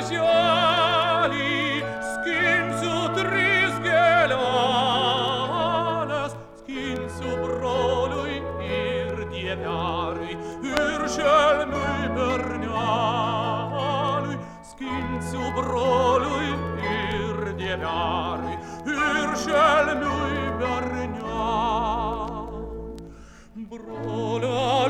darželį, skinsiu tris gėleles, skinsiu broliui ir dieveliui, ir šelmiui berneliui, skinsiu broliui ir dieveliui, ir šelmiui berneliui. Brolio